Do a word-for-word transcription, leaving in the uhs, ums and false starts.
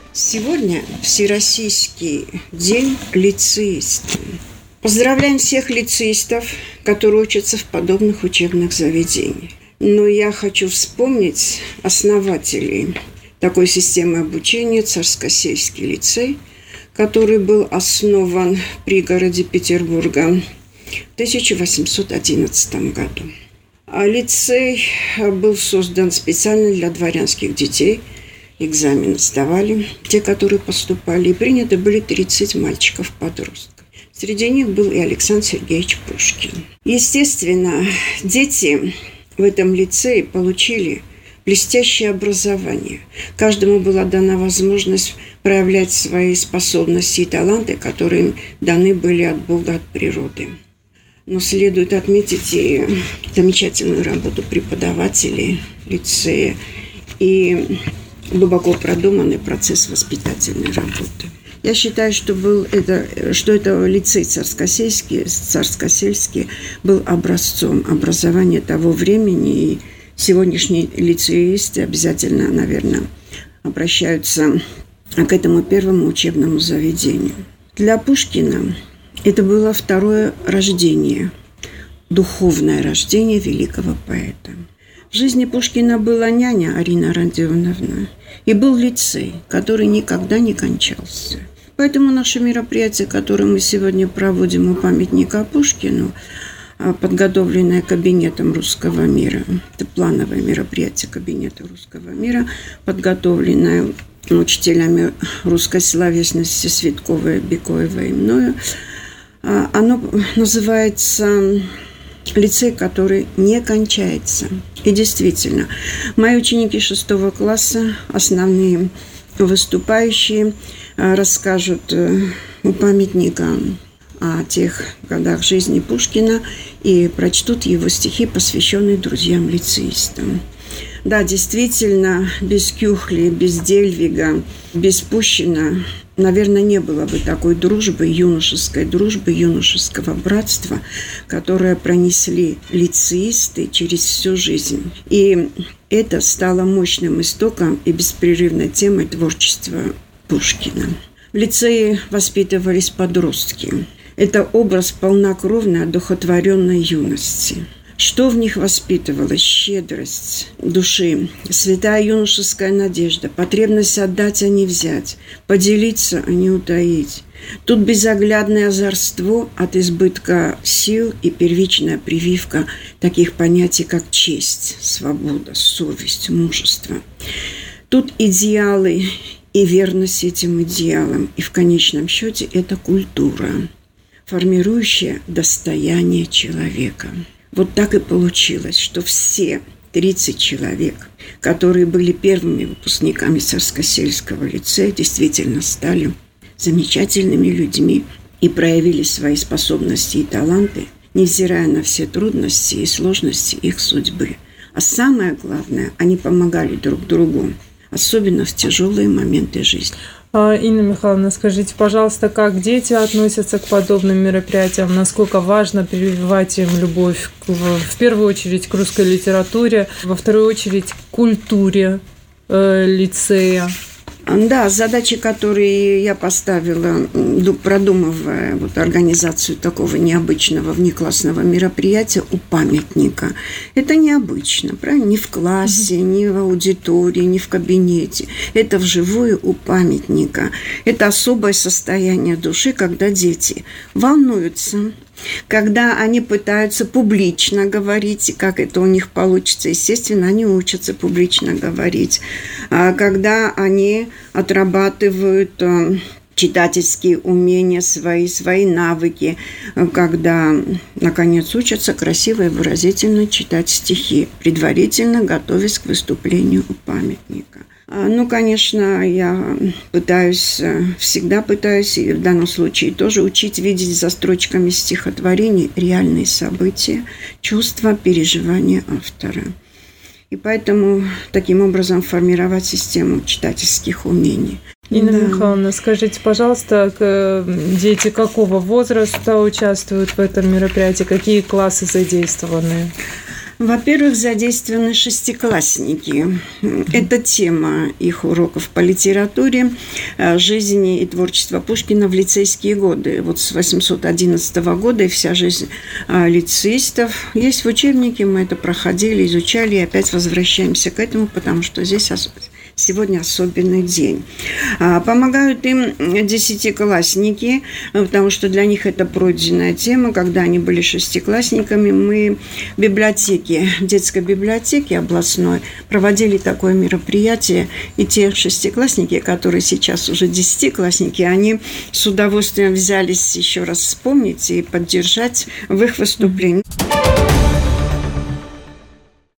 Сегодня Всероссийский день лицеиста. Поздравляем всех лицеистов, которые учатся в подобных учебных заведениях. Но я хочу вспомнить основателей такой системы обучения Царскосельский лицей, который был основан в пригороде Петербурга в тысяча восемьсот одиннадцатом году. А лицей был создан специально для дворянских детей. Экзамены сдавали те, которые поступали, и приняты были тридцать мальчиков-подростков. Среди них был и Александр Сергеевич Пушкин. Естественно, дети в этом лицее получили блестящее образование. Каждому была дана возможность проявлять свои способности и таланты, которые им даны были от Бога, от природы. Но следует отметить и замечательную работу преподавателей лицея и глубоко продуманный процесс воспитательной работы. Я считаю, что, был это, что это лицей Царскосельский, Царскосельский был образцом образования того времени, и сегодняшние лицеисты обязательно, наверное, обращаются к этому первому учебному заведению. Для Пушкина это было второе рождение, духовное рождение великого поэта. В жизни Пушкина была няня Арина Родионовна и был лицей, который никогда не кончался. Поэтому наше мероприятие, которое мы сегодня проводим у памятника Пушкину, подготовленное Кабинетом Русского мира, это плановое мероприятие Кабинета Русского мира, подготовленное учителями русской словесности Светковой, Бекоевой и мною, оно называется «Лицей, который не кончается». И действительно, мои ученики шестого класса, основные выступающие, расскажут у памятника о тех годах жизни Пушкина и прочтут его стихи, посвященные друзьям-лицеистам. Да, действительно, без Кюхли, без Дельвига, без Пущина, наверное, не было бы такой дружбы, юношеской дружбы, юношеского братства, которое пронесли лицеисты через всю жизнь. И это стало мощным истоком и беспрерывной темой творчества Пушкина. В лицее воспитывались подростки. Это образ полнокровной, одухотворенной юности. Что в них воспитывалось? Щедрость души, святая юношеская надежда, потребность отдать, а не взять, поделиться, а не утаить. Тут безоглядное озорство от избытка сил и первичная прививка таких понятий, как честь, свобода, совесть, мужество. Тут идеалы и верность этим идеалам. И в конечном счете это культура, формирующая достояние человека. Вот так и получилось, что все тридцать человек, которые были первыми выпускниками Царскосельского лицея, действительно стали замечательными людьми и проявили свои способности и таланты, невзирая на все трудности и сложности их судьбы. А самое главное, они помогали друг другу, особенно в тяжелые моменты жизни. Инна Михайловна, скажите, пожалуйста, как дети относятся к подобным мероприятиям? Насколько важно прививать им любовь, в первую очередь, к русской литературе, во вторую очередь, к культуре э, лицея? Да, задачи, которые я поставила, продумывая вот организацию такого необычного внеклассного мероприятия у памятника. Это необычно, правильно? Ни в классе, mm-hmm. ни в аудитории, ни в кабинете. Это вживую у памятника. Это особое состояние души, когда дети волнуются, когда они пытаются публично говорить, и как это у них получится, естественно, они учатся публично говорить. Когда они отрабатывают читательские умения свои, свои навыки, когда, наконец, учатся красиво и выразительно читать стихи, предварительно готовясь к выступлению у памятника. Ну, конечно, я пытаюсь, всегда пытаюсь, и в данном случае тоже учить видеть за строчками стихотворений реальные события, чувства, переживания автора. И поэтому таким образом формировать систему читательских умений. Инна да. Михайловна, скажите, пожалуйста, дети какого возраста участвуют в этом мероприятии? Какие классы задействованы? Во-первых, задействованы шестиклассники. Это тема их уроков по литературе, жизни и творчества Пушкина в лицейские годы. Вот с восемьсот одиннадцатого года и вся жизнь лицеистов есть в учебнике. Мы это проходили, изучали и опять возвращаемся к этому, потому что здесь сегодня особенный день. Помогают им десятиклассники, потому что для них это пройденная тема. Когда они были шестиклассниками, мы в библиотеке, детской библиотеке областной проводили такое мероприятие. И те шестиклассники, которые сейчас уже десятиклассники, они с удовольствием взялись еще раз вспомнить и поддержать в их выступлении.